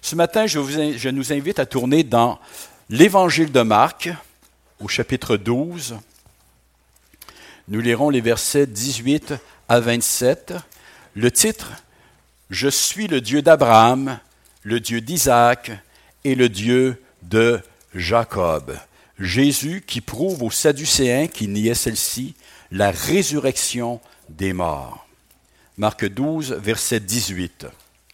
Ce matin, je nous invite à tourner dans l'Évangile de Marc, au chapitre 12. Nous lirons les versets 18 à 27. Le titre, « Je suis le Dieu d'Abraham, le Dieu d'Isaac et le Dieu de Jacob. » Jésus qui prouve aux Sadducéens qui niaient celle-ci la résurrection des morts. Marc 12, verset 18.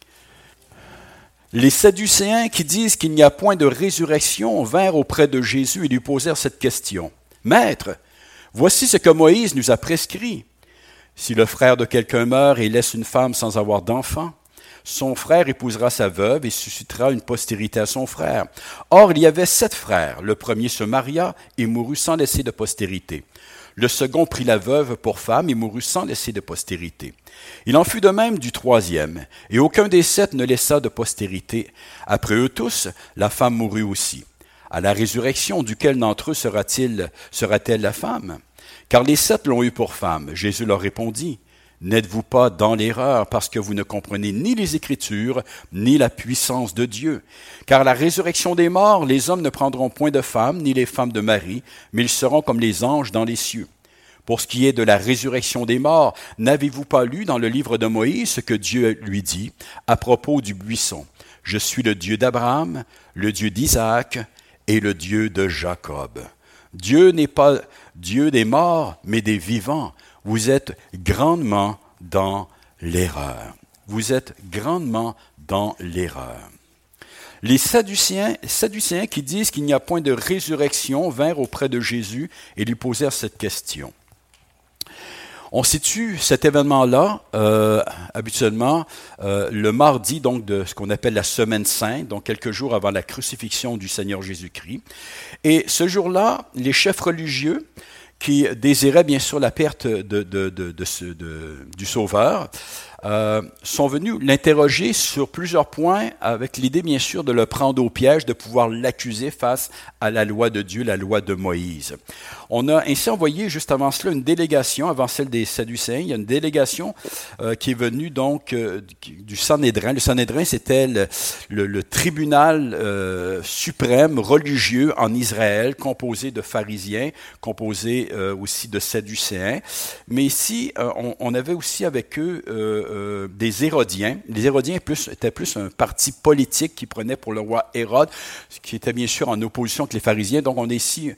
Les Sadducéens qui disent qu'il n'y a point de résurrection vinrent auprès de Jésus et lui posèrent cette question. « Maître, voici ce que Moïse nous a prescrit. Si le frère de quelqu'un meurt et laisse une femme sans avoir d'enfant, son frère épousera sa veuve et suscitera une postérité à son frère. Or, il y avait 7 frères. Le premier se maria et mourut sans laisser de postérité. Le second prit la veuve pour femme et mourut sans laisser de postérité. Il en fut de même du troisième, et aucun des 7 ne laissa de postérité. Après eux tous, la femme mourut aussi. À la résurrection, duquel d'entre eux sera-t-elle la femme? Car les 7 l'ont eu pour femme. Jésus leur répondit, « N'êtes-vous pas dans l'erreur parce que vous ne comprenez ni les Écritures, ni la puissance de Dieu? Car à la résurrection des morts, les hommes ne prendront point de femmes, ni les femmes de Marie, mais ils seront comme les anges dans les cieux. Pour ce qui est de la résurrection des morts, n'avez-vous pas lu dans le livre de Moïse ce que Dieu lui dit à propos du buisson? Je suis le Dieu d'Abraham, le Dieu d'Isaac et le Dieu de Jacob. Dieu n'est pas Dieu des morts, mais des vivants. Vous êtes grandement dans l'erreur. Vous êtes grandement dans l'erreur. » Les Sadducéens qui disent qu'il n'y a point de résurrection vinrent auprès de Jésus et lui posèrent cette question. On situe cet événement-là, habituellement, le mardi donc de ce qu'on appelle la Semaine Sainte, donc quelques jours avant la crucifixion du Seigneur Jésus-Christ. Et ce jour-là, les chefs religieux qui désiraient bien sûr la perte du Sauveur, sont venus l'interroger sur plusieurs points avec l'idée bien sûr de le prendre au piège, de pouvoir l'accuser face à la loi de Dieu, la loi de Moïse. On a ainsi envoyé juste avant cela une délégation, avant celle des Sadducéens, il y a une délégation qui est venue donc du Sanhédrin. Le Sanhédrin, c'était le tribunal suprême religieux en Israël, composé de pharisiens, composé aussi de Sadducéens. Mais ici, on avait aussi avec eux des Hérodiens. Les Hérodiens étaient plus un parti politique qui prenait pour le roi Hérode, qui était bien sûr en opposition avec les pharisiens. Donc on a ici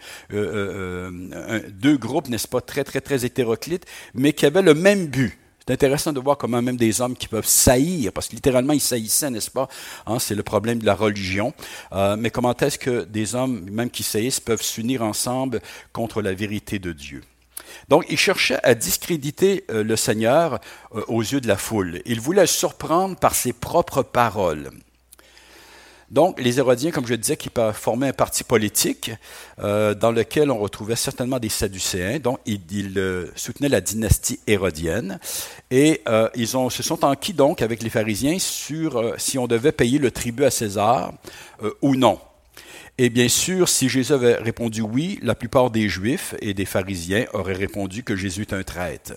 2 groupes, n'est-ce pas, très, très, très hétéroclites, mais qui avaient le même but. C'est intéressant de voir comment même des hommes qui peuvent saillir, parce que littéralement ils saillissaient, n'est-ce pas? Hein, c'est le problème de la religion. Mais comment est-ce que des hommes, même qui saillissent, peuvent s'unir ensemble contre la vérité de Dieu? Donc, il cherchait à discréditer le Seigneur aux yeux de la foule. Il voulait le surprendre par ses propres paroles. Donc, les Hérodiens, comme je disais, qui formaient un parti politique dans lequel on retrouvait certainement des Sadducéens. Donc, ils soutenaient la dynastie hérodienne. Et ils se sont enquis donc avec les pharisiens sur si on devait payer le tribut à César ou non. Et bien sûr, si Jésus avait répondu oui, la plupart des Juifs et des pharisiens auraient répondu que Jésus est un traître.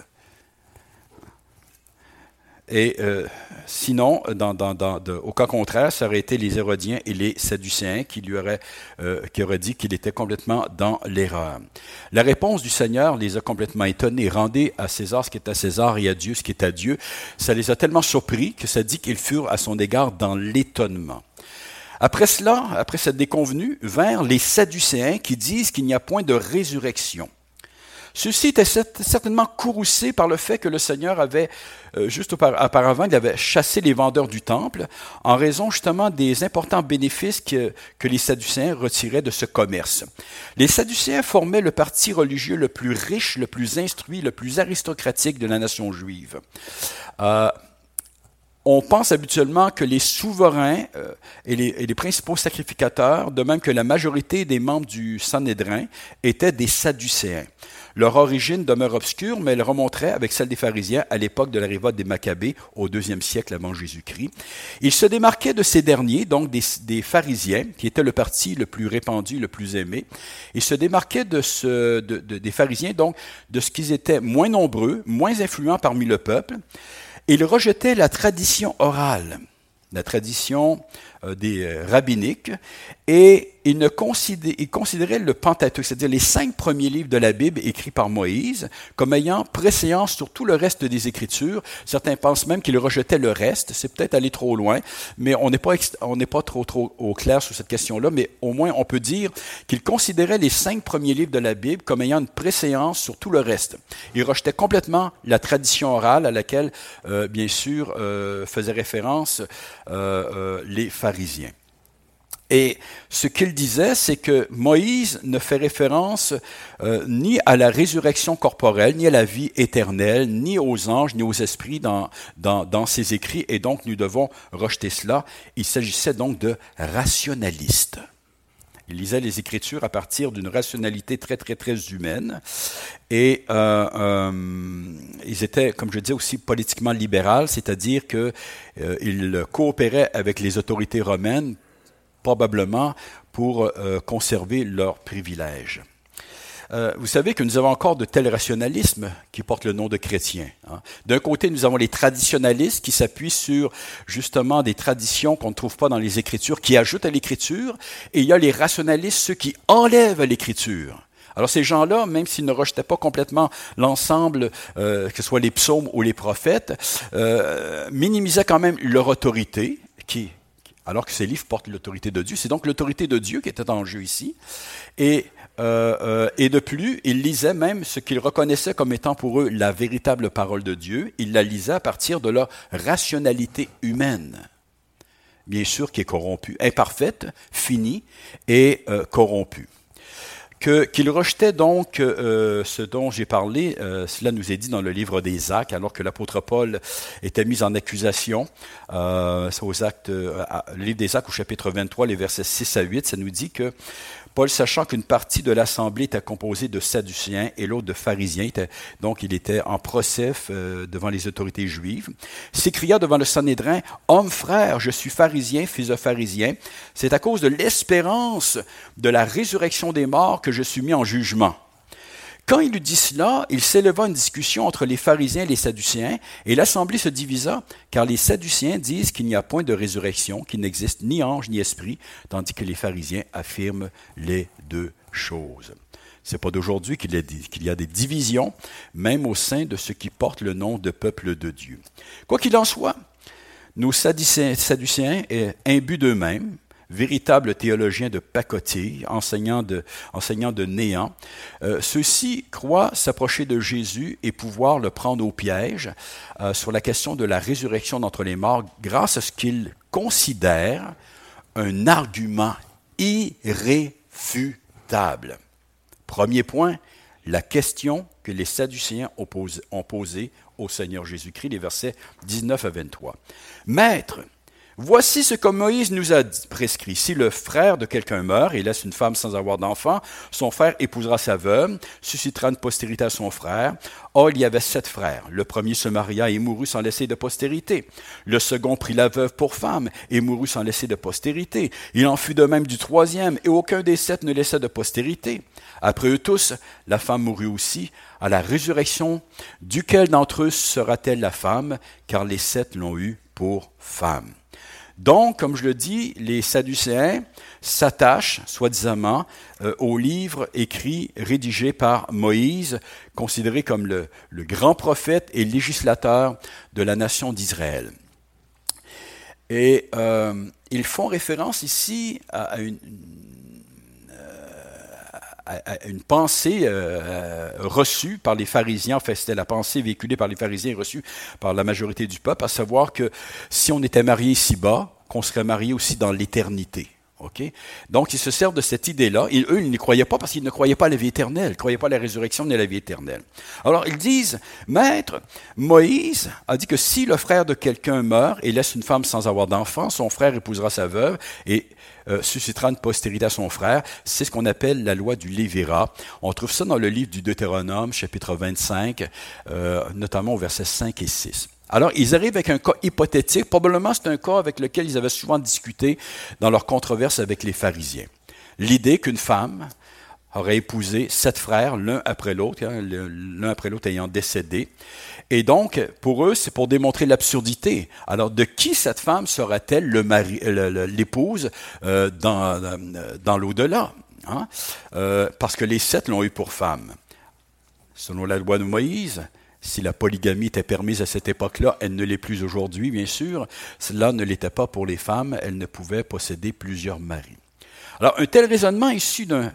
Et sinon, au cas contraire, ça aurait été les Hérodiens et les Sadducéens qui auraient dit qu'il était complètement dans l'erreur. La réponse du Seigneur les a complètement étonnés. Rendez à César ce qui est à César et à Dieu ce qui est à Dieu. Ça les a tellement surpris que ça dit qu'ils furent à son égard dans l'étonnement. Après cela, après cette déconvenue, vinrent les Sadducéens qui disent qu'il n'y a point de résurrection. Ceux-ci étaient certainement courroucés par le fait que le Seigneur avait, juste auparavant, il avait chassé les vendeurs du temple en raison justement des importants bénéfices que les Sadducéens retiraient de ce commerce. Les Sadducéens formaient le parti religieux le plus riche, le plus instruit, le plus aristocratique de la nation juive. On pense habituellement que les souverains et les principaux sacrificateurs, de même que la majorité des membres du Sanhédrin, étaient des Sadducéens. Leur origine demeure obscure, mais elle remonterait avec celle des pharisiens à l'époque de la révolte des Maccabées au 2e siècle avant Jésus-Christ. Ils se démarquaient de ces derniers, donc des pharisiens, qui étaient le parti le plus répandu, le plus aimé. Ils se démarquaient des pharisiens, donc de ce qu'ils étaient moins nombreux, moins influents parmi le peuple. Ils rejetaient la tradition orale, la tradition rabbiniques, et ils considéraient le Pentateuque, c'est-à-dire les 5 premiers livres de la Bible écrits par Moïse, comme ayant préséance sur tout le reste des Écritures. Certains pensent même qu'ils rejetaient le reste. C'est peut-être aller trop loin, mais on n'est pas trop au clair sur cette question-là, mais au moins on peut dire qu'ils considéraient les 5 premiers livres de la Bible comme ayant une préséance sur tout le reste. Ils rejetaient complètement la tradition orale à laquelle, bien sûr, faisaient référence les pharisiens. Et ce qu'il disait, c'est que Moïse ne fait référence ni à la résurrection corporelle, ni à la vie éternelle, ni aux anges, ni aux esprits dans ses écrits, et donc nous devons rejeter cela. Il s'agissait donc de rationalistes. Il lisait les Écritures à partir d'une rationalité très, très, très humaine. Et ils étaient, comme je disais, aussi politiquement libéraux, c'est-à-dire qu'ils coopéraient avec les autorités romaines, probablement pour conserver leurs privilèges. Vous savez que nous avons encore de tels rationalismes qui portent le nom de chrétiens. Hein. D'un côté, nous avons les traditionalistes qui s'appuient sur justement des traditions qu'on ne trouve pas dans les Écritures, qui ajoutent à l'Écriture, et il y a les rationalistes, ceux qui enlèvent à l'Écriture. Alors ces gens-là, même s'ils ne rejetaient pas complètement l'ensemble, que ce soit les psaumes ou les prophètes, minimisaient quand même leur autorité, alors que ces livres portent l'autorité de Dieu. C'est donc l'autorité de Dieu qui était en jeu ici. Et de plus, ils lisaient même ce qu'ils reconnaissaient comme étant pour eux la véritable parole de Dieu. Ils la lisaient à partir de leur rationalité humaine, bien sûr qui est corrompue, imparfaite, finie et corrompue. Qu'il rejetait donc ce dont j'ai parlé, cela nous est dit dans le livre des Actes, alors que l'apôtre Paul était mis en accusation. Le livre des Actes au chapitre 23, les versets 6 à 8, ça nous dit que Paul, sachant qu'une partie de l'assemblée était composée de Sadducéens et l'autre de pharisiens, donc il était en procès devant les autorités juives, s'écria devant le Sanhédrin, « Homme frère, je suis pharisien, fils de pharisien. C'est à cause de l'espérance de la résurrection des morts que je suis mis en jugement. » Quand il eut dit cela, il s'éleva une discussion entre les pharisiens et les sadducéens, et l'assemblée se divisa, car les sadducéens disent qu'il n'y a point de résurrection, qu'il n'existe ni ange ni esprit, tandis que les pharisiens affirment les deux choses. Ce n'est pas d'aujourd'hui qu'il y a des divisions, même au sein de ceux qui portent le nom de peuple de Dieu. Quoi qu'il en soit, nos sadducéens, imbus d'eux-mêmes, véritables théologiens de pacotille, enseignants de néant, ceux-ci croient s'approcher de Jésus et pouvoir le prendre au piège sur la question de la résurrection d'entre les morts grâce à ce qu'ils considèrent un argument irréfutable. Premier point, la question que les Sadducéens ont posée au Seigneur Jésus-Christ, les versets 19 à 23. « Maître, voici ce que Moïse nous a prescrit. Si le frère de quelqu'un meurt et laisse une femme sans avoir d'enfant, son frère épousera sa veuve, suscitera une postérité à son frère. Or, il y avait 7 frères. Le premier se maria et mourut sans laisser de postérité. Le second prit la veuve pour femme et mourut sans laisser de postérité. Il en fut de même du troisième, et aucun des 7 ne laissa de postérité. Après eux tous, la femme mourut aussi. À la résurrection, duquel d'entre eux sera-t-elle la femme, car les 7 l'ont eue pour femme. » Donc, comme je le dis, les Sadducéens s'attachent, soi-disant, aux livres écrits, rédigés par Moïse, considéré comme le grand prophète et législateur de la nation d'Israël. Et ils font référence ici à une pensée reçue par les pharisiens, enfin c'était la pensée véhiculée par les pharisiens et reçue par la majorité du peuple, à savoir que si on était marié ici-bas, qu'on serait marié aussi dans l'éternité. Okay? Donc ils se servent de cette idée-là, et eux ils n'y croyaient pas parce qu'ils ne croyaient pas à la vie éternelle, ils ne croyaient pas à la résurrection ni à la vie éternelle. Alors ils disent, Maître, Moïse a dit que si le frère de quelqu'un meurt et laisse une femme sans avoir d'enfant, son frère épousera sa veuve et suscitera une postérité à son frère. C'est ce qu'on appelle la loi du Lévirat. On trouve ça dans le livre du Deutéronome, chapitre 25, notamment au versets 5 et 6. Alors, ils arrivent avec un cas hypothétique. Probablement, c'est un cas avec lequel ils avaient souvent discuté dans leur controverse avec les pharisiens. L'idée qu'une femme aurait épousé 7 frères, l'un après l'autre, l'un après l'autre ayant décédé. Et donc, pour eux, c'est pour démontrer l'absurdité. Alors, de qui cette femme sera-t-elle l'épouse dans l'au-delà? Hein? Parce que les 7 l'ont eu pour femme. Selon la loi de Moïse, si la polygamie était permise à cette époque-là, elle ne l'est plus aujourd'hui, bien sûr. Cela ne l'était pas pour les femmes, elles ne pouvaient posséder plusieurs maris. Alors, un tel raisonnement issu d'un...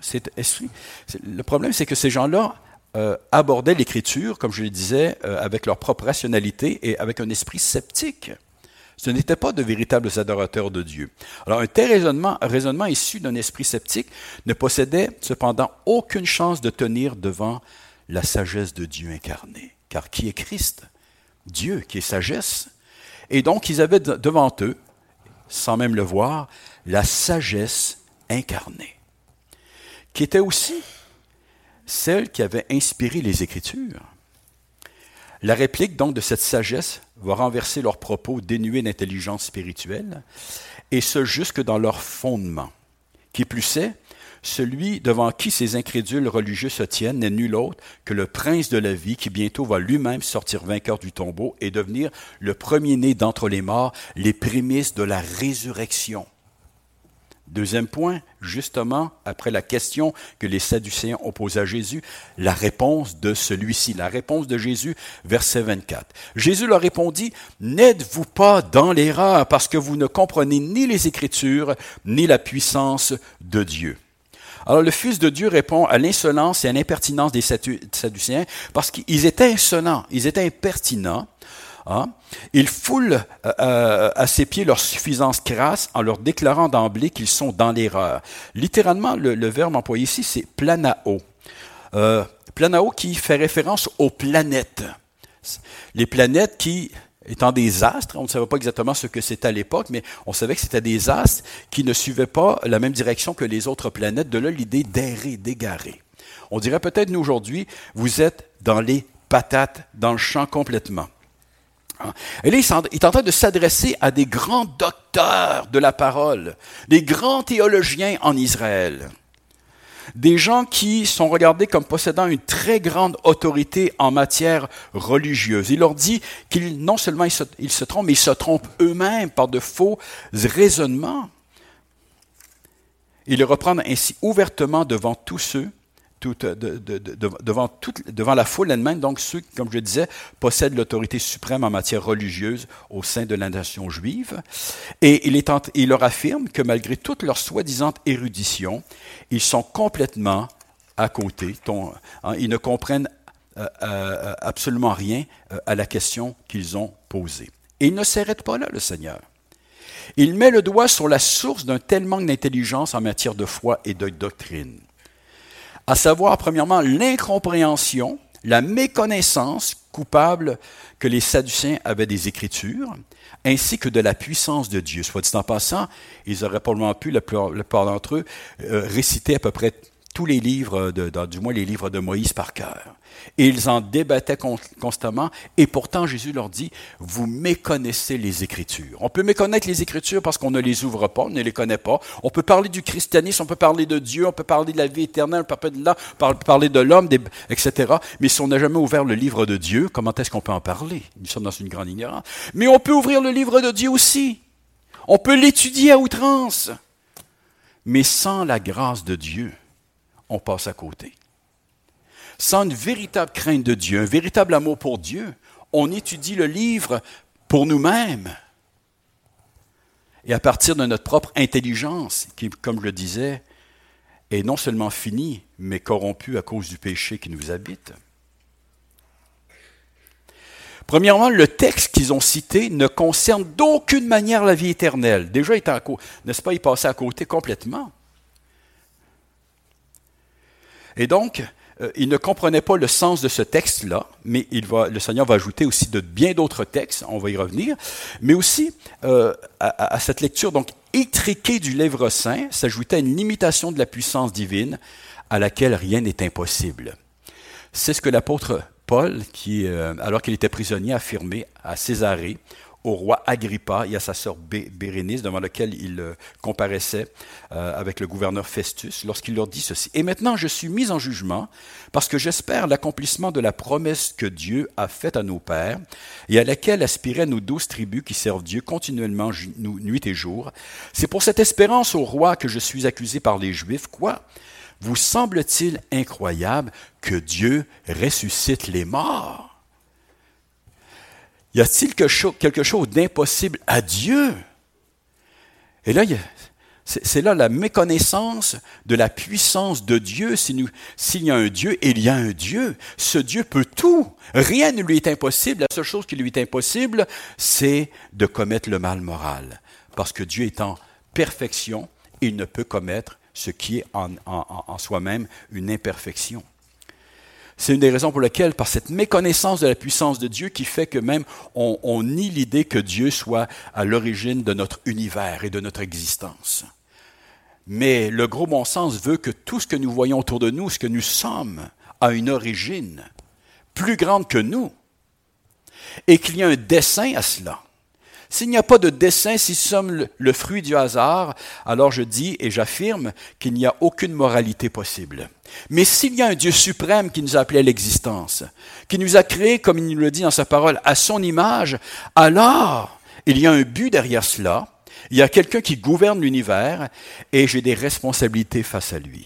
Le problème, c'est que ces gens-là abordaient l'Écriture, comme je le disais, avec leur propre rationalité et avec un esprit sceptique. Ce n'étaient pas de véritables adorateurs de Dieu. Alors, un tel raisonnement issu d'un esprit sceptique ne possédait cependant aucune chance de tenir devant la sagesse de Dieu incarnée. Car qui est Christ? Dieu, qui est sagesse. Et donc, ils avaient devant eux, sans même le voir, la sagesse incarnée, qui était aussi celle qui avait inspiré les Écritures. La réplique donc de cette sagesse va renverser leurs propos dénués d'intelligence spirituelle, et ce jusque dans leur fondement. Qui plus est, celui devant qui ces incrédules religieux se tiennent n'est nul autre que le prince de la vie qui bientôt va lui-même sortir vainqueur du tombeau et devenir le premier-né d'entre les morts, les prémices de la résurrection. Deuxième point, justement, après la question que les Sadducéens ont posée à Jésus, la réponse de celui-ci, la réponse de Jésus, verset 24. Jésus leur répondit, « N'êtes-vous pas dans l'erreur parce que vous ne comprenez ni les Écritures, ni la puissance de Dieu. » Alors le Fils de Dieu répond à l'insolence et à l'impertinence des Sadducéens parce qu'ils étaient insolents, ils étaient impertinents. Hein? Il foule à ses pieds leur suffisance crasse en leur déclarant d'emblée qu'ils sont dans l'erreur. Littéralement, le verbe employé ici, c'est planao. Planao qui fait référence aux planètes. Les planètes qui, étant des astres, on ne savait pas exactement ce que c'était à l'époque, mais on savait que c'était des astres qui ne suivaient pas la même direction que les autres planètes. De là, l'idée d'errer, d'égarer. On dirait peut-être, nous, aujourd'hui, vous êtes dans les patates, dans le champ complètement. Et là, il est en train de s'adresser à des grands docteurs de la parole, des grands théologiens en Israël, des gens qui sont regardés comme possédant une très grande autorité en matière religieuse. Il leur dit qu'ils, non seulement ils se trompent, mais ils se trompent eux-mêmes par de faux raisonnements. Ils le reprennent ainsi ouvertement devant tous ceux, devant la foule elle-même, donc ceux qui, comme je le disais, possèdent l'autorité suprême en matière religieuse au sein de la nation juive. Et il leur affirme que malgré toute leur soi-disant érudition, ils sont complètement à côté. Ils ne comprennent absolument rien à la question qu'ils ont posée. Et il ne s'arrête pas là, le Seigneur. Il met le doigt sur la source d'un tel manque d'intelligence en matière de foi et de doctrine. À savoir, premièrement, l'incompréhension, la méconnaissance coupable que les Sadducéens avaient des Écritures, ainsi que de la puissance de Dieu. Soit dit en passant, ils auraient probablement pu, la plupart d'entre eux, réciter à peu près tous les livres, du moins les livres de Moïse par cœur. Et ils en débattaient constamment, et pourtant Jésus leur dit, vous méconnaissez les Écritures. On peut méconnaître les Écritures parce qu'on ne les ouvre pas, on ne les connaît pas. On peut parler du christianisme, on peut parler de Dieu, on peut parler de la vie éternelle, on peut parler de l'homme, etc. Mais si on n'a jamais ouvert le livre de Dieu, comment est-ce qu'on peut en parler? Nous sommes dans une grande ignorance. Mais on peut ouvrir le livre de Dieu aussi. On peut l'étudier à outrance. Mais sans la grâce de Dieu, on passe à côté. Sans une véritable crainte de Dieu, un véritable amour pour Dieu, on étudie le livre pour nous-mêmes. Et à partir de notre propre intelligence, qui, comme je le disais, est non seulement finie, mais corrompue à cause du péché qui nous habite. Premièrement, le texte qu'ils ont cité ne concerne d'aucune manière la vie éternelle. Déjà, n'est-ce pas, il passait à côté complètement. Et donc, il ne comprenait pas le sens de ce texte-là, mais le Seigneur va ajouter aussi de bien d'autres textes, on va y revenir, mais aussi à cette lecture donc étriquée du livre saint s'ajoutait une limitation de la puissance divine à laquelle rien n'est impossible. C'est ce que l'apôtre Paul, alors qu'il était prisonnier, a affirmé à Césarée, au roi Agrippa et à sa sœur Bérénice, devant laquelle il comparaissait avec le gouverneur Festus, lorsqu'il leur dit ceci. « Et maintenant je suis mis en jugement, parce que j'espère l'accomplissement de la promesse que Dieu a faite à nos pères, et à laquelle aspiraient nos 12 tribus qui servent Dieu continuellement nuit et jour. C'est pour cette espérance au roi que je suis accusé par les Juifs. Quoi? Vous semble-t-il incroyable que Dieu ressuscite les morts? Y a-t-il quelque chose d'impossible à Dieu? » Et là, c'est là la méconnaissance de la puissance de Dieu. S'il y a un Dieu, il y a un Dieu. Ce Dieu peut tout. Rien ne lui est impossible. La seule chose qui lui est impossible, c'est de commettre le mal moral. Parce que Dieu est en perfection, il ne peut commettre ce qui est en soi-même une imperfection. C'est une des raisons pour lesquelles, par cette méconnaissance de la puissance de Dieu, qui fait que même on nie l'idée que Dieu soit à l'origine de notre univers et de notre existence. Mais le gros bon sens veut que tout ce que nous voyons autour de nous, ce que nous sommes, a une origine plus grande que nous et qu'il y a un dessein à cela. S'il n'y a pas de dessein, si nous sommes le fruit du hasard, alors je dis et j'affirme qu'il n'y a aucune moralité possible. Mais s'il y a un Dieu suprême qui nous a appelés à l'existence, qui nous a créés, comme il nous le dit dans sa parole, à son image, alors il y a un but derrière cela, il y a quelqu'un qui gouverne l'univers et j'ai des responsabilités face à lui.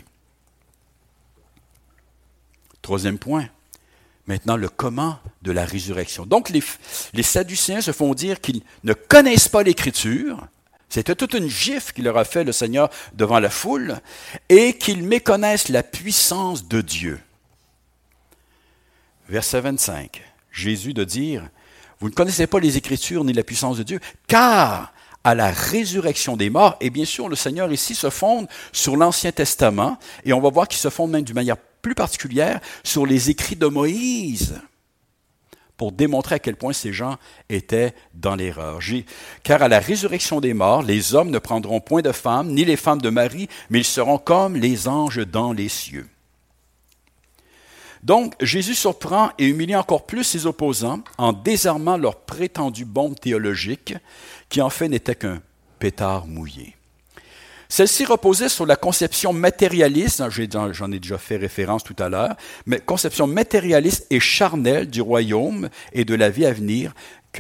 Troisième point. Maintenant, le comment de la résurrection. Donc, les Sadducéens se font dire qu'ils ne connaissent pas l'Écriture. C'était toute une gifle qu'il leur a fait le Seigneur devant la foule, et qu'ils méconnaissent la puissance de Dieu. Verset 25, Jésus de dire, « Vous ne connaissez pas les Écritures ni la puissance de Dieu, car à la résurrection des morts, et bien sûr, le Seigneur ici se fonde sur l'Ancien Testament, et on va voir qu'il se fonde même d'une manière plus particulière sur les écrits de Moïse, pour démontrer à quel point ces gens étaient dans l'erreur. Car à la résurrection des morts, les hommes ne prendront point de femmes, ni les femmes de mari, mais ils seront comme les anges dans les cieux. Donc, Jésus surprend et humilie encore plus ses opposants en désarmant leur prétendue bombe théologique, qui en fait n'était qu'un pétard mouillé. Celle-ci reposait sur la conception matérialiste, j'en ai déjà fait référence tout à l'heure, mais conception matérialiste et charnelle du royaume et de la vie à venir qui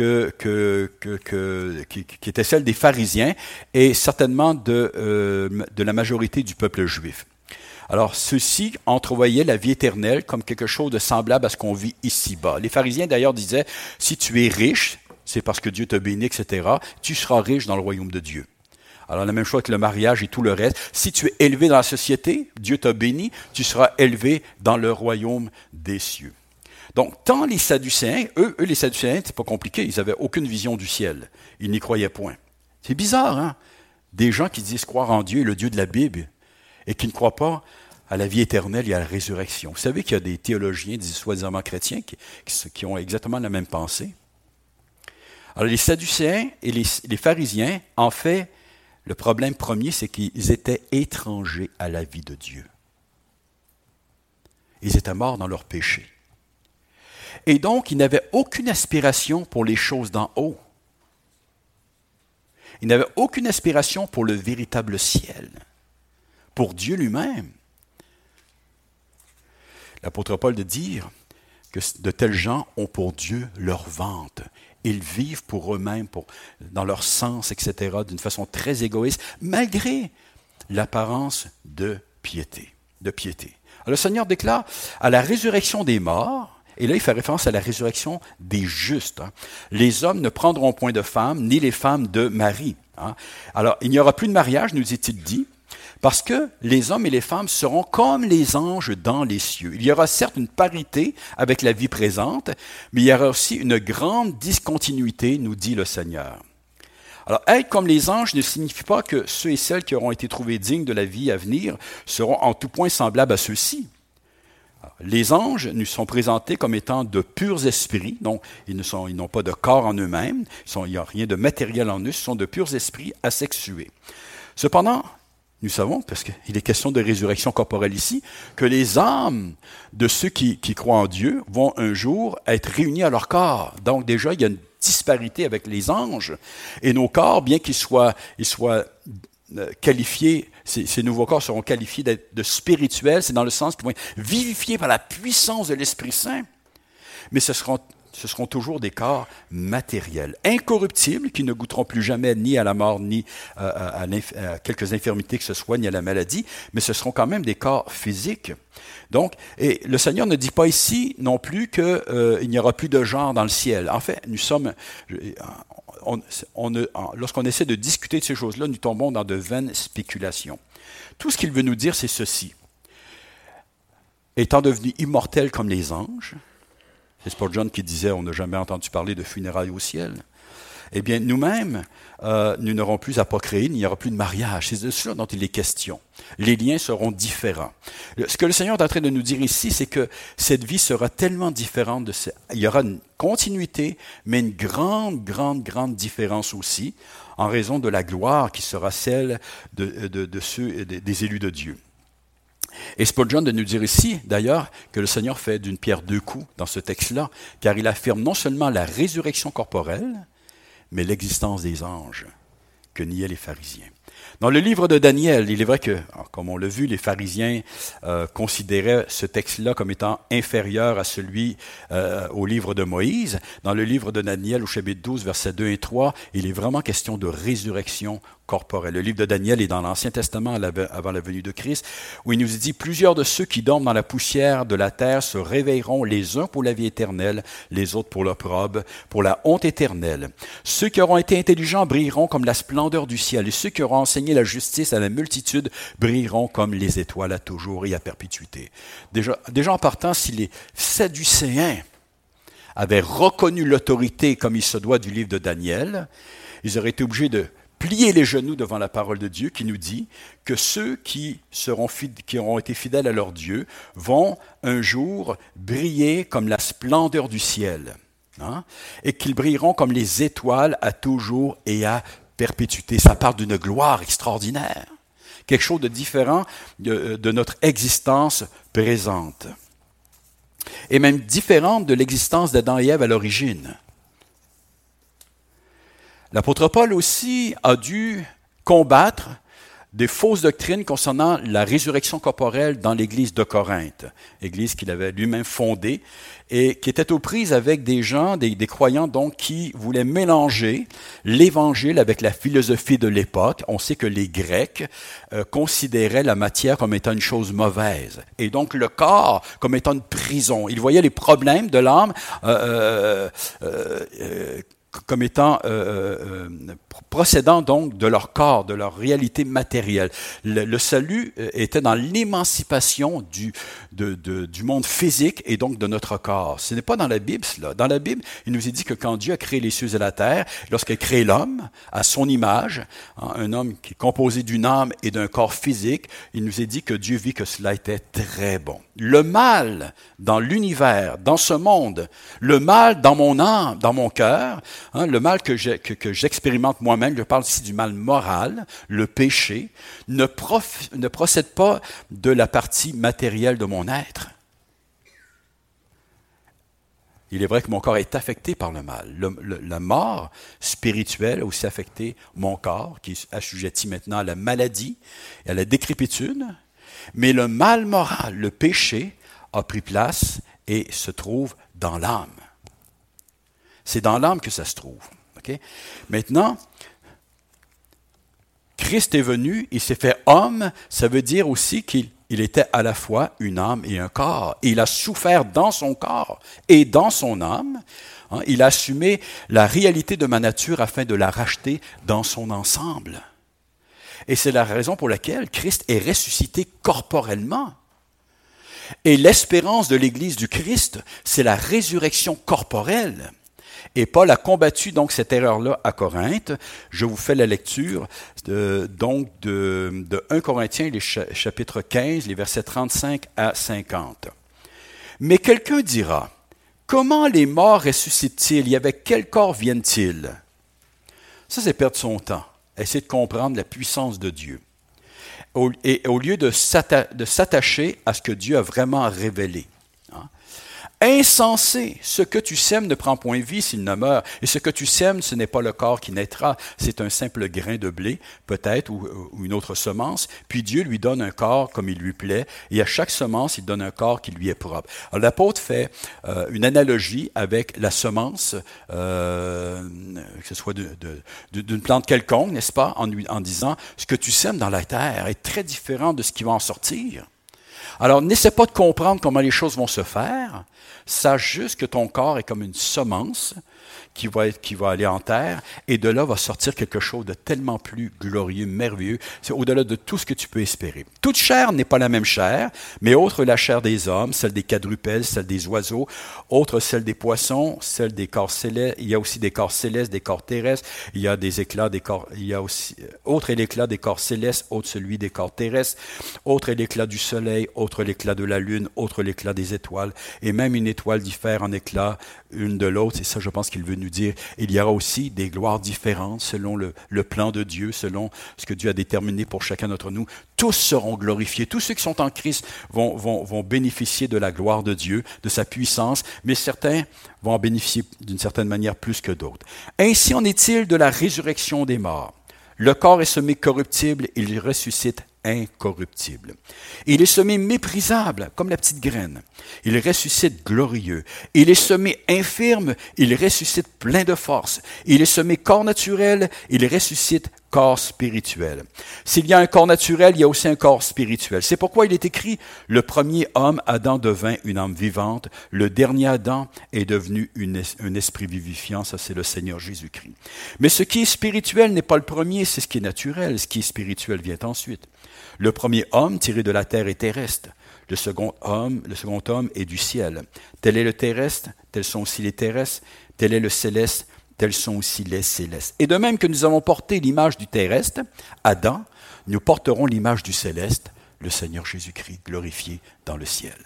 était celle des pharisiens et certainement de la majorité du peuple juif. Alors, ceux-ci entrevoyaient la vie éternelle comme quelque chose de semblable à ce qu'on vit ici-bas. Les pharisiens, d'ailleurs, disaient, si tu es riche, c'est parce que Dieu t'a béni, etc., tu seras riche dans le royaume de Dieu. Alors, la même chose avec le mariage et tout le reste. Si tu es élevé dans la société, Dieu t'a béni, tu seras élevé dans le royaume des cieux. Donc, tant les Sadducéens, eux les Sadducéens, c'est pas compliqué, ils n'avaient aucune vision du ciel. Ils n'y croyaient point. C'est bizarre, hein? Des gens qui disent croire en Dieu, le Dieu de la Bible, et qui ne croient pas à la vie éternelle et à la résurrection. Vous savez qu'il y a des théologiens, des soi-disant chrétiens, qui ont exactement la même pensée. Alors, les Sadducéens et les pharisiens, en fait, le problème premier, c'est qu'ils étaient étrangers à la vie de Dieu. Ils étaient morts dans leur péché. Et donc, ils n'avaient aucune aspiration pour les choses d'en haut. Ils n'avaient aucune aspiration pour le véritable ciel, pour Dieu lui-même. L'apôtre Paul de dire que de tels gens ont pour Dieu leur ventre. Ils vivent pour eux-mêmes, dans leur sens, etc., d'une façon très égoïste, malgré l'apparence de piété. Alors, le Seigneur déclare à la résurrection des morts, et là, il fait référence à la résurrection des justes. Les hommes ne prendront point de femmes, ni les femmes de mari. Alors, il n'y aura plus de mariage, nous est-il dit, parce que les hommes et les femmes seront comme les anges dans les cieux. Il y aura certes une parité avec la vie présente, mais il y aura aussi une grande discontinuité, nous dit le Seigneur. Alors, être comme les anges ne signifie pas que ceux et celles qui auront été trouvés dignes de la vie à venir seront en tout point semblables à ceux-ci. Les anges nous sont présentés comme étant de purs esprits, donc ils n'ont pas de corps en eux-mêmes, il n'y a rien de matériel en eux, ce sont de purs esprits asexués. Cependant, nous savons, parce qu'il est question de résurrection corporelle ici, que les âmes de ceux qui croient en Dieu vont un jour être réunies à leur corps. Donc déjà, il y a une disparité avec les anges. Et nos corps, bien qu'ils soient qualifiés, ces nouveaux corps seront qualifiés de spirituels, c'est dans le sens qu'ils vont être vivifiés par la puissance de l'Esprit Saint, mais ce seront toujours des corps matériels, incorruptibles, qui ne goûteront plus jamais ni à la mort, ni à quelques infirmités que ce soit, ni à la maladie, mais ce seront quand même des corps physiques. Donc, et le Seigneur ne dit pas ici non plus qu'il n'y aura plus de genre dans le ciel. En fait, lorsqu'on essaie de discuter de ces choses-là, nous tombons dans de vaines spéculations. Tout ce qu'il veut nous dire, c'est ceci. Étant devenus immortels comme les anges, c'est Spurgeon qui disait « On n'a jamais entendu parler de funérailles au ciel ». Eh bien, nous-mêmes, nous n'aurons plus à procréer, il n'y aura plus de mariage. C'est de cela dont il est question. Les liens seront différents. Ce que le Seigneur est en train de nous dire ici, c'est que cette vie sera tellement différente. Il y aura une continuité, mais une grande, grande, grande différence aussi, en raison de la gloire qui sera celle de ceux des élus de Dieu. Et Spurgeon de nous dire ici, d'ailleurs, que le Seigneur fait d'une pierre deux coups dans ce texte-là, car il affirme non seulement la résurrection corporelle, mais l'existence des anges que niaient les pharisiens. Dans le livre de Daniel, il est vrai que, comme on l'a vu, les pharisiens considéraient ce texte-là comme étant inférieur à celui au livre de Moïse. Dans le livre de Daniel, au chapitre 12, versets 2 et 3, il est vraiment question de résurrection corporelle. Le livre de Daniel est dans l'Ancien Testament avant la venue de Christ, où il nous dit « Plusieurs de ceux qui dorment dans la poussière de la terre se réveilleront, les uns pour la vie éternelle, les autres pour l'opprobre, pour la honte éternelle. Ceux qui auront été intelligents brilleront comme la splendeur du ciel, et ceux qui auront enseigné la justice à la multitude brilleront comme les étoiles à toujours et à perpétuité. » Déjà en partant, si les Sadducéens avaient reconnu l'autorité comme il se doit du livre de Daniel, ils auraient été obligés de plier les genoux devant la parole de Dieu qui nous dit que ceux qui auront été fidèles à leur Dieu vont un jour briller comme la splendeur du ciel, hein, et qu'ils brilleront comme les étoiles à toujours et à perpétuité. Ça parle d'une gloire extraordinaire, quelque chose de différent de notre existence présente, et même différente de l'existence d'Adam et Ève à l'origine. L'apôtre Paul aussi a dû combattre des fausses doctrines concernant la résurrection corporelle dans l'église de Corinthe, église qu'il avait lui-même fondée et qui était aux prises avec des gens, des croyants donc qui voulaient mélanger l'évangile avec la philosophie de l'époque. On sait que les Grecs considéraient la matière comme étant une chose mauvaise et donc le corps comme étant une prison. Ils voyaient les problèmes de l'âme comme étant procédant donc de leur corps, de leur réalité matérielle. Le salut était dans l'émancipation du monde physique et donc de notre corps. Ce n'est pas dans la Bible, cela. Dans la Bible, il nous est dit que quand Dieu a créé les cieux et la terre, lorsqu'il a créé l'homme à son image, un homme qui est composé d'une âme et d'un corps physique, il nous est dit que Dieu vit que cela était très bon. Le mal dans l'univers, dans ce monde, le mal dans mon âme, dans mon cœur, hein, le mal que j'expérimente moi-même, je parle ici du mal moral, le péché, ne procède pas de la partie matérielle de mon être. Il est vrai que mon corps est affecté par le mal. La mort spirituelle a aussi affecté mon corps, qui est assujetti maintenant à la maladie et à la décrépitude. Mais le mal moral, le péché, a pris place et se trouve dans l'âme. C'est dans l'âme que ça se trouve. Okay? Maintenant, Christ est venu, il s'est fait homme, ça veut dire aussi qu'il était à la fois une âme et un corps. Et il a souffert dans son corps et dans son âme. Hein, il a assumé la réalité de ma nature afin de la racheter dans son ensemble. Et c'est la raison pour laquelle Christ est ressuscité corporellement. Et l'espérance de l'Église du Christ, c'est la résurrection corporelle. Et Paul a combattu donc cette erreur-là à Corinthe. Je vous fais la lecture de 1 Corinthiens, chapitre 15, les versets 35 à 50. « Mais quelqu'un dira, comment les morts ressuscitent-ils et avec quel corps viennent-ils » Ça, c'est perdre son temps. Essayer de comprendre la puissance de Dieu. Et au lieu de s'attacher à ce que Dieu a vraiment révélé. Insensé, ce que tu sèmes ne prend point vie s'il ne meurt. Et ce que tu sèmes, ce n'est pas le corps qui naîtra, c'est un simple grain de blé, peut-être, ou une autre semence. Puis Dieu lui donne un corps comme il lui plaît, et à chaque semence, il donne un corps qui lui est propre. Alors l'apôtre fait une analogie avec la semence, que ce soit d'une plante quelconque, n'est-ce pas, en disant, ce que tu sèmes dans la terre est très différent de ce qui va en sortir. Alors, n'essaie pas de comprendre comment les choses vont se faire. Sache juste que ton corps est comme une semence qui va aller en terre, et de là va sortir quelque chose de tellement plus glorieux, merveilleux. C'est au-delà de tout ce que tu peux espérer. Toute chair n'est pas la même chair, mais autre la chair des hommes, celle des quadrupèdes, celle des oiseaux, autre celle des poissons, celle des corps célestes. Il y a aussi des corps célestes, des corps terrestres. Il y a des éclats des corps. Il y a aussi autre est l'éclat des corps célestes, autre celui des corps terrestres. Autre est l'éclat du soleil, autre l'éclat de la lune, autre l'éclat des étoiles. Et même une étoile diffère en éclat une de l'autre. C'est ça, je pense qu'il veut nous dire. Il y aura aussi des gloires différentes selon le plan de Dieu, selon ce que Dieu a déterminé pour chacun d'entre nous. Tous seront glorifiés. Tous ceux qui sont en Christ vont bénéficier de la gloire de Dieu, de sa puissance, mais certains vont en bénéficier d'une certaine manière plus que d'autres. Ainsi en est-il de la résurrection des morts. Le corps est semé corruptible, il ressuscite incorruptible. Il est semé méprisable, comme la petite graine. Il ressuscite glorieux. Il est semé infirme, il ressuscite plein de force. Il est semé corps naturel, il ressuscite corps spirituel. S'il y a un corps naturel, il y a aussi un corps spirituel. C'est pourquoi il est écrit, le premier homme, Adam, devint une âme vivante. Le dernier Adam est devenu un esprit vivifiant. Ça, c'est le Seigneur Jésus-Christ. Mais ce qui est spirituel n'est pas le premier, c'est ce qui est naturel. Ce qui est spirituel vient ensuite. Le premier homme tiré de la terre est terrestre. Le second homme est du ciel. Tel est le terrestre, tels sont aussi les terrestres. Tel est le céleste, tels sont aussi les célestes. Et de même que nous avons porté l'image du terrestre, Adam, nous porterons l'image du céleste, le Seigneur Jésus-Christ glorifié dans le ciel.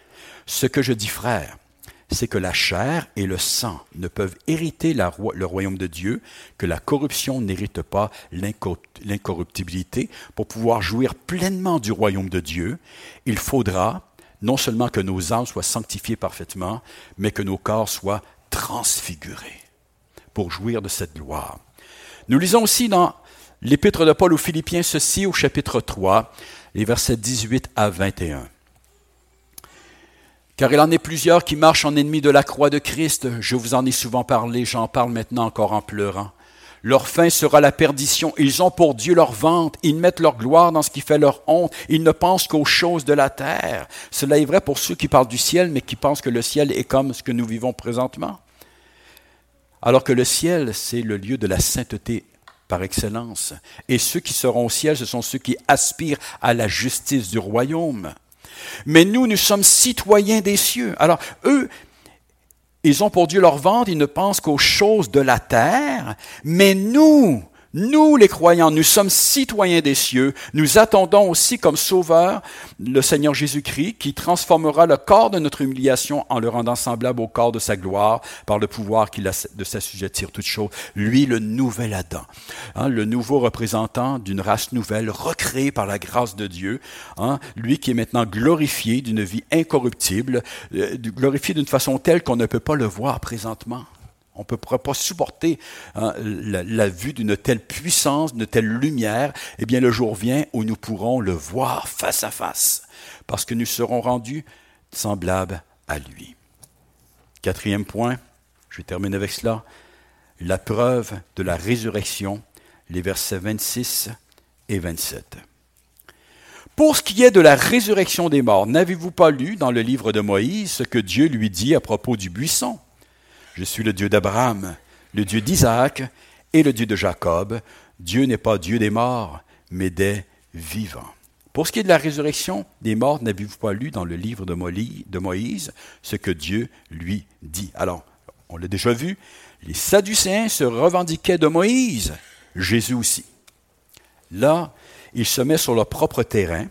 Ce que je dis, frère, c'est que la chair et le sang ne peuvent hériter le royaume de Dieu, que la corruption n'hérite pas l'incorruptibilité. Pour pouvoir jouir pleinement du royaume de Dieu, il faudra non seulement que nos âmes soient sanctifiées parfaitement, mais que nos corps soient transfigurés pour jouir de cette gloire. Nous lisons aussi dans l'Épître de Paul aux Philippiens ceci au chapitre 3, les versets 18 à 21. Car il en est plusieurs qui marchent en ennemis de la croix de Christ. Je vous en ai souvent parlé, j'en parle maintenant encore en pleurant. Leur fin sera la perdition. Ils ont pour Dieu leur ventre. Ils mettent leur gloire dans ce qui fait leur honte. Ils ne pensent qu'aux choses de la terre. Cela est vrai pour ceux qui parlent du ciel, mais qui pensent que le ciel est comme ce que nous vivons présentement. Alors que le ciel, c'est le lieu de la sainteté par excellence. Et ceux qui seront au ciel, ce sont ceux qui aspirent à la justice du royaume. Mais nous sommes citoyens des cieux. Alors, eux, ils ont pour Dieu leur ventre, ils ne pensent qu'aux choses de la terre, mais nous les croyants, nous sommes citoyens des cieux, nous attendons aussi comme sauveur le Seigneur Jésus-Christ qui transformera le corps de notre humiliation en le rendant semblable au corps de sa gloire par le pouvoir qu'il a de s'assujettir toutes choses. Lui, le nouvel Adam, le nouveau représentant d'une race nouvelle recréée par la grâce de Dieu, lui qui est maintenant glorifié d'une vie incorruptible, glorifié d'une façon telle qu'on ne peut pas le voir présentement. On ne pourra pas supporter la vue d'une telle puissance, d'une telle lumière. Eh bien, le jour vient où nous pourrons le voir face à face, parce que nous serons rendus semblables à lui. Quatrième point, je termine avec cela, la preuve de la résurrection, les versets 26 et 27. Pour ce qui est de la résurrection des morts, n'avez-vous pas lu dans le livre de Moïse ce que Dieu lui dit à propos du buisson? Je suis le Dieu d'Abraham, le Dieu d'Isaac et le Dieu de Jacob. Dieu n'est pas Dieu des morts, mais des vivants. Pour ce qui est de la résurrection des morts, n'avez-vous pas lu dans le livre de Moïse ce que Dieu lui dit? Alors, on l'a déjà vu, les Sadducéens se revendiquaient de Moïse, Jésus aussi. Là, il se met sur leur propre terrain,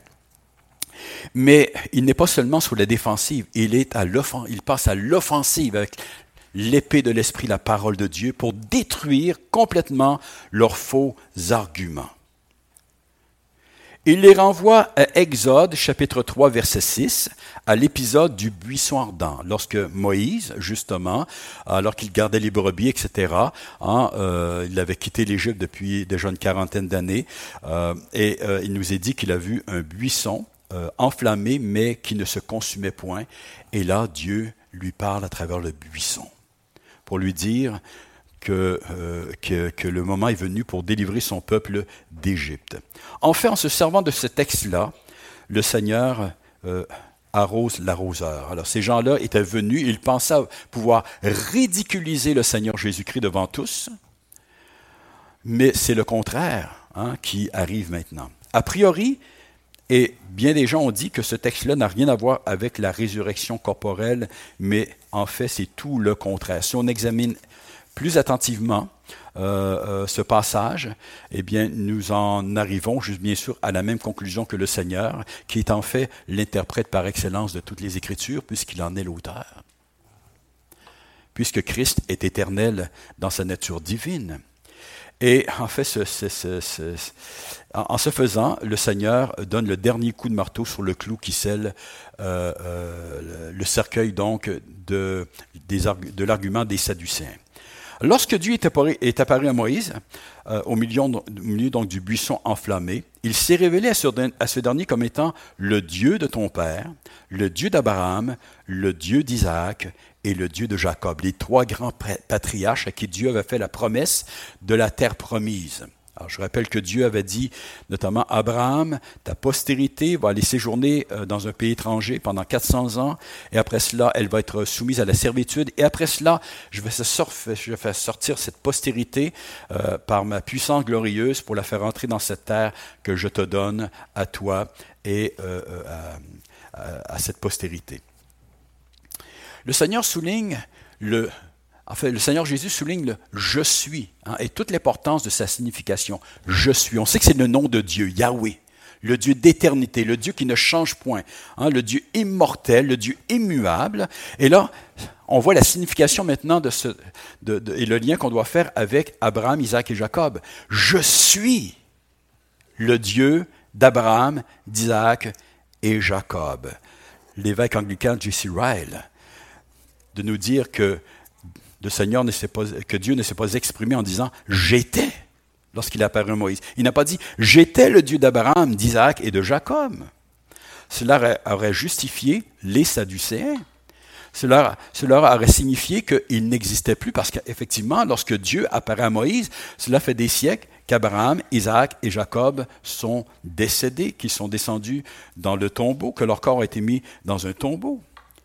mais il n'est pas seulement sur la défensive, il passe à l'offensive avec l'épée de l'Esprit, la parole de Dieu, pour détruire complètement leurs faux arguments. Il les renvoie à Exode, chapitre 3, verset 6, à l'épisode du buisson ardent, lorsque Moïse, justement, alors qu'il gardait les brebis, etc., il avait quitté l'Égypte depuis déjà une quarantaine d'années, il nous est dit qu'il a vu un buisson enflammé, mais qui ne se consumait point. Et là, Dieu lui parle à travers le buisson, pour lui dire que le moment est venu pour délivrer son peuple d'Égypte. En fait, en se servant de ce texte-là, le Seigneur arrose l'arroseur. Alors, ces gens-là étaient venus, ils pensaient pouvoir ridiculiser le Seigneur Jésus-Christ devant tous, mais c'est le contraire qui arrive maintenant. A priori, et bien des gens ont dit que ce texte-là n'a rien à voir avec la résurrection corporelle, mais en fait, c'est tout le contraire. Si on examine plus attentivement ce passage, eh bien, nous en arrivons, juste bien sûr, à la même conclusion que le Seigneur, qui est en fait l'interprète par excellence de toutes les Écritures, puisqu'il en est l'auteur. Puisque Christ est éternel dans sa nature divine. Et en fait, en ce faisant, le Seigneur donne le dernier coup de marteau sur le clou qui scelle le cercueil donc de l'argument des Sadducéens. Lorsque Dieu est apparu à Moïse, au milieu donc, du buisson enflammé, il s'est révélé à ce dernier comme étant le Dieu de ton père, le Dieu d'Abraham, le Dieu d'Isaac et le Dieu de Jacob, les trois grands patriarches à qui Dieu avait fait la promesse de la terre promise. Alors, je rappelle que Dieu avait dit, notamment Abraham, ta postérité va aller séjourner dans un pays étranger pendant 400 ans, et après cela, elle va être soumise à la servitude, et après cela, je vais faire sortir cette postérité par ma puissance glorieuse pour la faire entrer dans cette terre que je te donne à toi et à cette postérité. Le Seigneur souligne le Seigneur Jésus souligne le « je suis » et toute l'importance de sa signification. « Je suis ». On sait que c'est le nom de Dieu, Yahweh, le Dieu d'éternité, le Dieu qui ne change point, le Dieu immortel, le Dieu immuable. Et là, on voit la signification maintenant et le lien qu'on doit faire avec Abraham, Isaac et Jacob. « Je suis le Dieu d'Abraham, d'Isaac et Jacob ». L'évêque anglican J.C. Ryle, de nous dire que Dieu ne s'est pas exprimé en disant « j'étais » lorsqu'il est apparu à Moïse. Il n'a pas dit « j'étais le Dieu d'Abraham, d'Isaac et de Jacob ». Cela aurait justifié les Sadducéens. Cela aurait signifié qu'il n'existait plus parce qu'effectivement, lorsque Dieu apparaît à Moïse, cela fait des siècles qu'Abraham, Isaac et Jacob sont décédés, qu'ils sont descendus dans le tombeau, que leur corps a été mis dans un tombeau.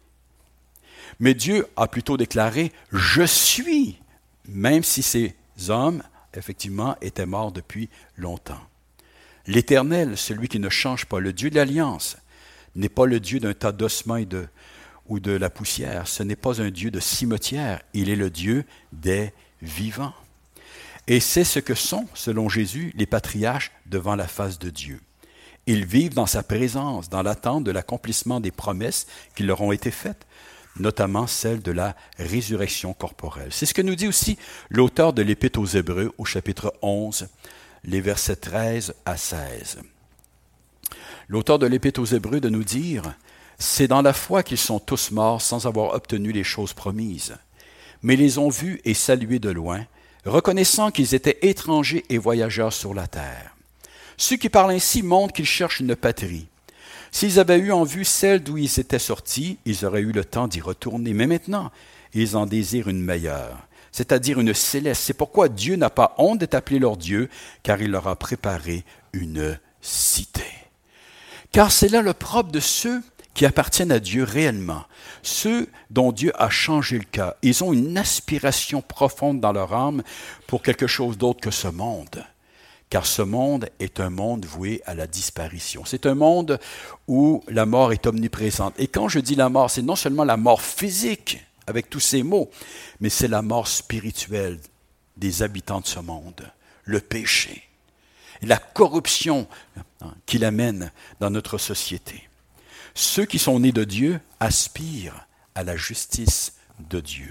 Mais Dieu a plutôt déclaré « je suis », même si ces hommes, effectivement, étaient morts depuis longtemps. L'Éternel, celui qui ne change pas, le Dieu de l'Alliance, n'est pas le Dieu d'un tas d'ossements ou de la poussière. Ce n'est pas un Dieu de cimetière. Il est le Dieu des vivants. Et c'est ce que sont, selon Jésus, les patriarches devant la face de Dieu. Ils vivent dans sa présence, dans l'attente de l'accomplissement des promesses qui leur ont été faites, notamment celle de la résurrection corporelle. C'est ce que nous dit aussi l'auteur de l'Épître aux Hébreux au chapitre 11, les versets 13 à 16. L'auteur de l'Épître aux Hébreux de nous dire « C'est dans la foi qu'ils sont tous morts sans avoir obtenu les choses promises, mais les ont vus et salués de loin, reconnaissant qu'ils étaient étrangers et voyageurs sur la terre. Ceux qui parlent ainsi montrent qu'ils cherchent une patrie. S'ils avaient eu en vue celle d'où ils étaient sortis, ils auraient eu le temps d'y retourner. Mais maintenant, ils en désirent une meilleure, c'est-à-dire une céleste. C'est pourquoi Dieu n'a pas honte d'être appelé leur Dieu, car il leur a préparé une cité. Car c'est là le propre de ceux qui appartiennent à Dieu réellement, ceux dont Dieu a changé le cœur. Ils ont une aspiration profonde dans leur âme pour quelque chose d'autre que ce monde. Car ce monde est un monde voué à la disparition. C'est un monde où la mort est omniprésente. Et quand je dis la mort, c'est non seulement la mort physique, avec tous ces mots, mais c'est la mort spirituelle des habitants de ce monde, le péché, et la corruption qu'il amène dans notre société. Ceux qui sont nés de Dieu aspirent à la justice de Dieu.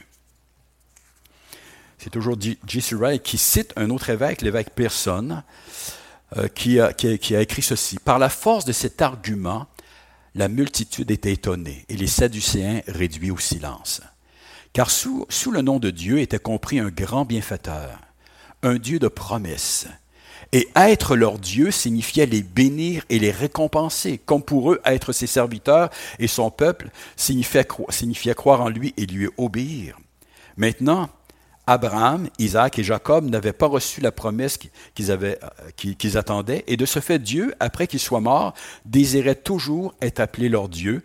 C'est toujours J.C. Ryle qui cite un autre évêque, l'évêque Pearson, qui a écrit ceci. Par la force de cet argument, la multitude était étonnée et les Sadducéens réduits au silence. Car sous le nom de Dieu était compris un grand bienfaiteur, un Dieu de promesses. Et être leur Dieu signifiait les bénir et les récompenser, comme pour eux être ses serviteurs et son peuple signifiait croire en lui et lui obéir. Maintenant, Abraham, Isaac et Jacob n'avaient pas reçu la promesse qu'ils attendaient, et de ce fait, Dieu, après qu'ils soient morts, désirait toujours être appelé leur Dieu.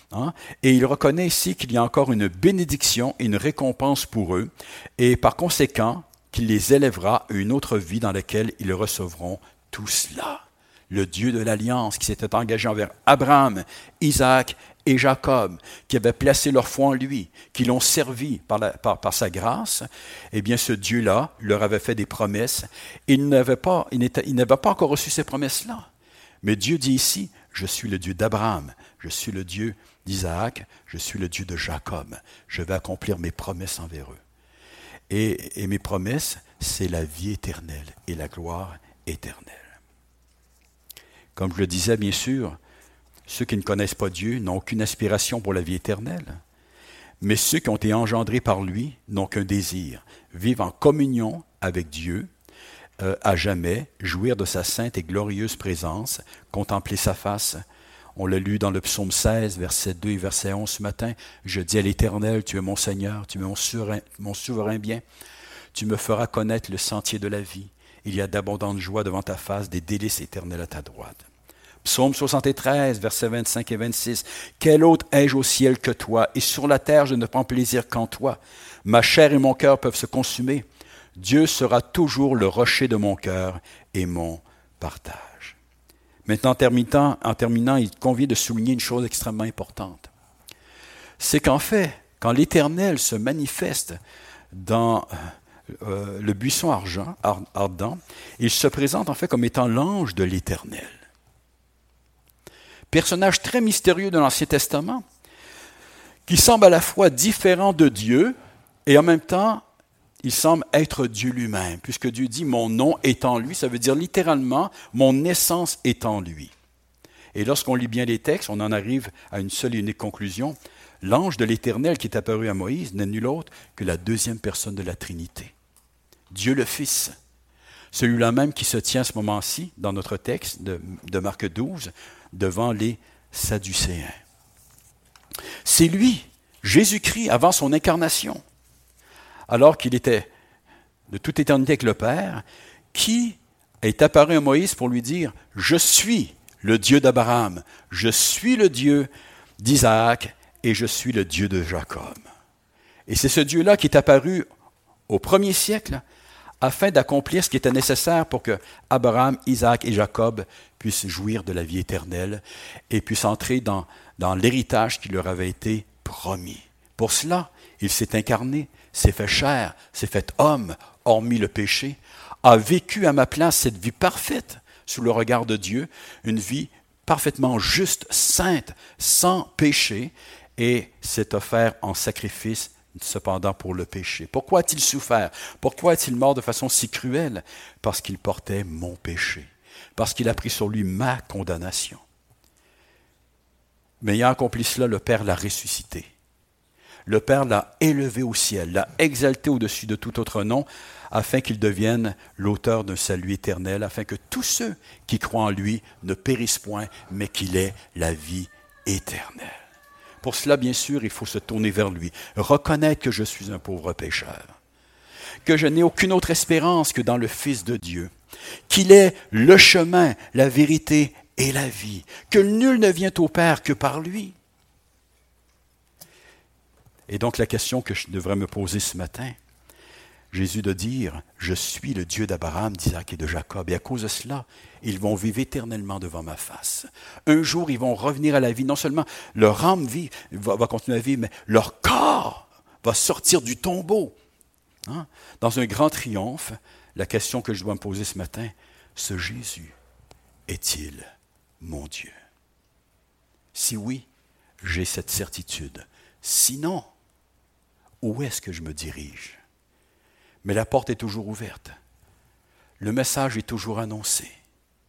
Et il reconnaît ici qu'il y a encore une bénédiction et une récompense pour eux, et par conséquent, qu'il les élèvera à une autre vie dans laquelle ils recevront tout cela. Le Dieu de l'Alliance qui s'était engagé envers Abraham, Isaac et Jacob, qui avaient placé leur foi en lui, qui l'ont servi par sa grâce, eh bien ce Dieu-là leur avait fait des promesses. Il n'avait pas encore reçu ces promesses-là. Mais Dieu dit ici, je suis le Dieu d'Abraham, je suis le Dieu d'Isaac, je suis le Dieu de Jacob. Je vais accomplir mes promesses envers eux. Et mes promesses, c'est la vie éternelle et la gloire éternelle. Comme je le disais, bien sûr, ceux qui ne connaissent pas Dieu n'ont aucune aspiration pour la vie éternelle. Mais ceux qui ont été engendrés par lui n'ont qu'un désir, vivre en communion avec Dieu à jamais, jouir de sa sainte et glorieuse présence, contempler sa face. On l'a lu dans le psaume 16, verset 2 et verset 11 ce matin. Je dis à l'Éternel, tu es mon Seigneur, tu es mon souverain bien. Tu me feras connaître le sentier de la vie. Il y a d'abondantes joies devant ta face, des délices éternelles à ta droite. Psaume 73, versets 25 et 26. Quel autre ai-je au ciel que toi, et sur la terre je ne prends plaisir qu'en toi. Ma chair et mon cœur peuvent se consumer. Dieu sera toujours le rocher de mon cœur et mon partage. Maintenant, en terminant, il convient de souligner une chose extrêmement importante. C'est qu'en fait, quand l'Éternel se manifeste dans le buisson ardent, il se présente en fait comme étant l'ange de l'Éternel. Personnage très mystérieux de l'Ancien Testament, qui semble à la fois différent de Dieu et en même temps, il semble être Dieu lui-même, puisque Dieu dit « mon nom est en lui », ça veut dire littéralement « mon essence est en lui ». Et lorsqu'on lit bien les textes, on en arrive à une seule et unique conclusion. L'ange de l'Éternel qui est apparu à Moïse n'est nul autre que la deuxième personne de la Trinité. Dieu le Fils, celui-là même qui se tient à ce moment-ci, dans notre texte de Marc 12, devant les Sadducéens. C'est lui, Jésus-Christ, avant son incarnation, alors qu'il était de toute éternité avec le Père, qui est apparu à Moïse pour lui dire « Je suis le Dieu d'Abraham, je suis le Dieu d'Isaac et je suis le Dieu de Jacob. » Et c'est ce Dieu-là qui est apparu au premier siècle afin d'accomplir ce qui était nécessaire pour que Abraham, Isaac et Jacob puissent jouir de la vie éternelle et puissent entrer dans l'héritage qui leur avait été promis. Pour cela, il s'est incarné, s'est fait chair, s'est fait homme, hormis le péché, a vécu à ma place cette vie parfaite sous le regard de Dieu, une vie parfaitement juste, sainte, sans péché, et s'est offert en sacrifice cependant pour le péché. Pourquoi a-t-il souffert? Pourquoi est-il mort de façon si cruelle? Parce qu'il portait mon péché, parce qu'il a pris sur lui ma condamnation. Mais ayant accompli cela, le Père l'a ressuscité. Le Père l'a élevé au ciel, l'a exalté au-dessus de tout autre nom, afin qu'il devienne l'auteur d'un salut éternel, afin que tous ceux qui croient en lui ne périssent point, mais qu'il ait la vie éternelle. Pour cela, bien sûr, il faut se tourner vers lui, reconnaître que je suis un pauvre pécheur, que je n'ai aucune autre espérance que dans le Fils de Dieu, qu'il est le chemin, la vérité et la vie, que nul ne vient au Père que par lui. Et donc la question que je devrais me poser ce matin, Jésus de dire, je suis le Dieu d'Abraham, d'Isaac et de Jacob, et à cause de cela, ils vont vivre éternellement devant ma face. Un jour, ils vont revenir à la vie. Non seulement leur âme va continuer à vivre, mais leur corps va sortir du tombeau. Dans un grand triomphe, la question que je dois me poser ce matin, ce Jésus est-il mon Dieu? Si oui, j'ai cette certitude. Sinon, où est-ce que je me dirige? Mais la porte est toujours ouverte. Le message est toujours annoncé.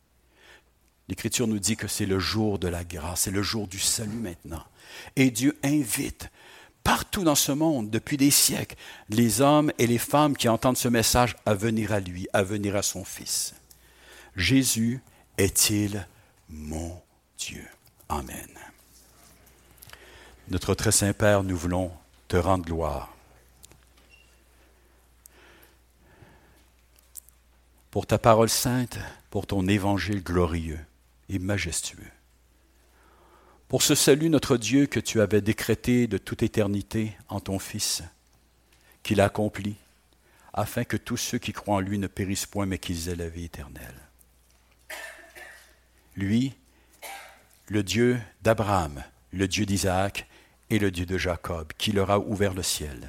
L'Écriture nous dit que c'est le jour de la grâce, c'est le jour du salut maintenant. Et Dieu invite partout dans ce monde, depuis des siècles, les hommes et les femmes qui entendent ce message à venir à lui, à venir à son Fils. Jésus est-il mon Dieu? Amen. Notre très saint Père, nous voulons te rendre gloire pour ta parole sainte, pour ton évangile glorieux et majestueux. Pour ce salut, notre Dieu, que tu avais décrété de toute éternité en ton Fils, qu'il a accompli, afin que tous ceux qui croient en lui ne périssent point, mais qu'ils aient la vie éternelle. Lui, le Dieu d'Abraham, le Dieu d'Isaac et le Dieu de Jacob, qui leur a ouvert le ciel.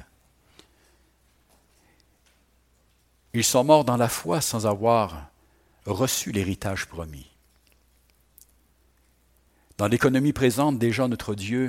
Ils sont morts dans la foi sans avoir reçu l'héritage promis. Dans l'économie présente, déjà notre Dieu,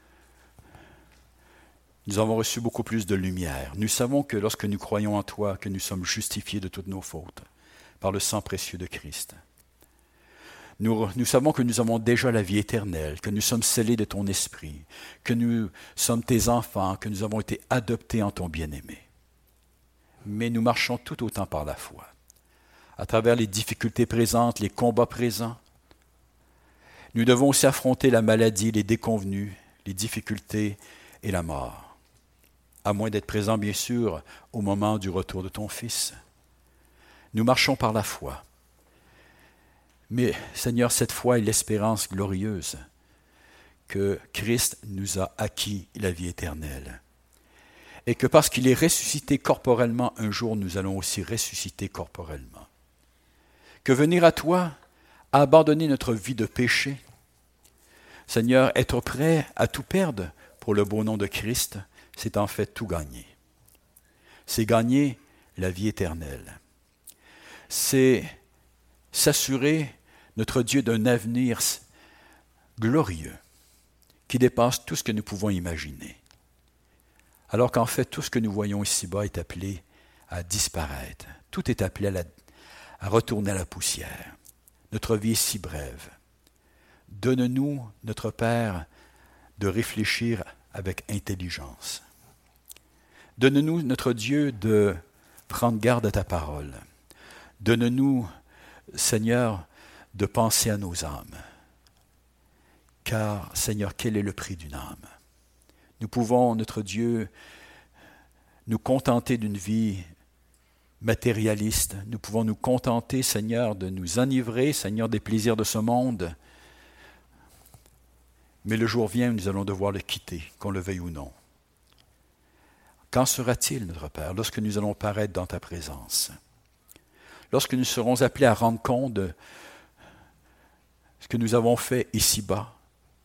nous avons reçu beaucoup plus de lumière. Nous savons que lorsque nous croyons en toi, que nous sommes justifiés de toutes nos fautes par le sang précieux de Christ. Nous savons que nous avons déjà la vie éternelle, que nous sommes scellés de ton esprit, que nous sommes tes enfants, que nous avons été adoptés en ton bien-aimé. Mais nous marchons tout autant par la foi. À travers les difficultés présentes, les combats présents, nous devons aussi affronter la maladie, les déconvenues, les difficultés et la mort. À moins d'être présents, bien sûr, au moment du retour de ton Fils. Nous marchons par la foi. Mais, Seigneur, cette foi est l'espérance glorieuse que Christ nous a acquis la vie éternelle. Et que parce qu'il est ressuscité corporellement, un jour nous allons aussi ressusciter corporellement. Que venir à toi, abandonner notre vie de péché, Seigneur, être prêt à tout perdre pour le beau nom de Christ, c'est en fait tout gagner. C'est gagner la vie éternelle. C'est s'assurer, notre Dieu, d'un avenir glorieux qui dépasse tout ce que nous pouvons imaginer. Alors qu'en fait, tout ce que nous voyons ici-bas est appelé à disparaître. Tout est appelé à retourner à la poussière. Notre vie est si brève. Donne-nous, notre Père, de réfléchir avec intelligence. Donne-nous, notre Dieu, de prendre garde à ta parole. Donne-nous, Seigneur, de penser à nos âmes. Car, Seigneur, quel est le prix d'une âme? Nous pouvons, notre Dieu, nous contenter d'une vie matérialiste. Nous pouvons nous contenter, Seigneur, de nous enivrer, Seigneur, des plaisirs de ce monde. Mais le jour vient où nous allons devoir le quitter, qu'on le veuille ou non. Qu'en sera-t-il, notre Père, lorsque nous allons paraître dans ta présence? Lorsque nous serons appelés à rendre compte de ce que nous avons fait ici-bas?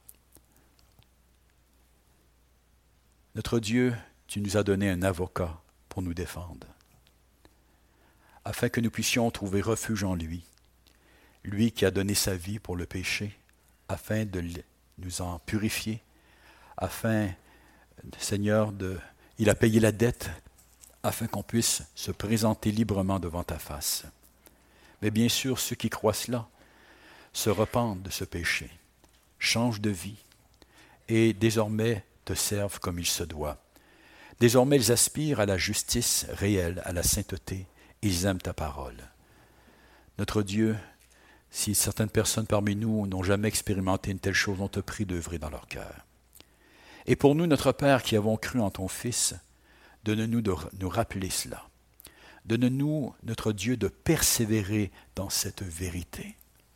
Notre Dieu, tu nous as donné un avocat pour nous défendre, afin que nous puissions trouver refuge en lui, lui qui a donné sa vie pour le péché, afin de nous en purifier, afin, Seigneur, il a payé la dette, afin qu'on puisse se présenter librement devant ta face. Mais bien sûr, ceux qui croient cela se repentent de ce péché, changent de vie, et désormais te servent comme il se doit. Désormais, ils aspirent à la justice réelle, à la sainteté. Ils aiment ta parole. Notre Dieu, si certaines personnes parmi nous n'ont jamais expérimenté une telle chose, on te prie d'œuvrer dans leur cœur. Et pour nous, notre Père, qui avons cru en ton Fils, donne-nous de nous rappeler cela. Donne-nous, notre Dieu, de persévérer dans cette vérité,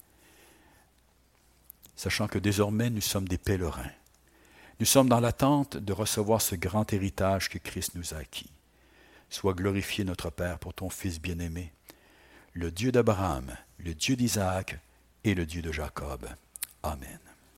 sachant que désormais nous sommes des pèlerins. Nous sommes dans l'attente de recevoir ce grand héritage que Christ nous a acquis. Sois glorifié, notre Père, pour ton Fils bien-aimé, le Dieu d'Abraham, le Dieu d'Isaac et le Dieu de Jacob. Amen.